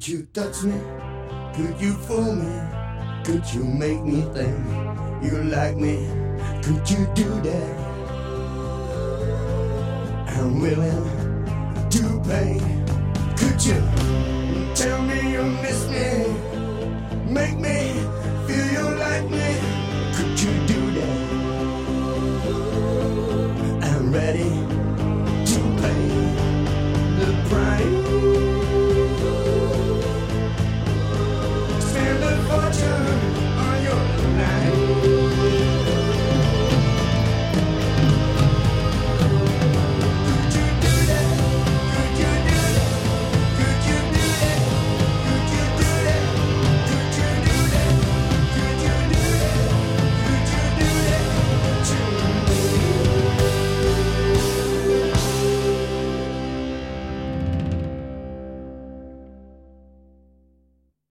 you touch me? Could you fool me? Could you make me think you like me? Could you do that? I'm willing to pay. Could you?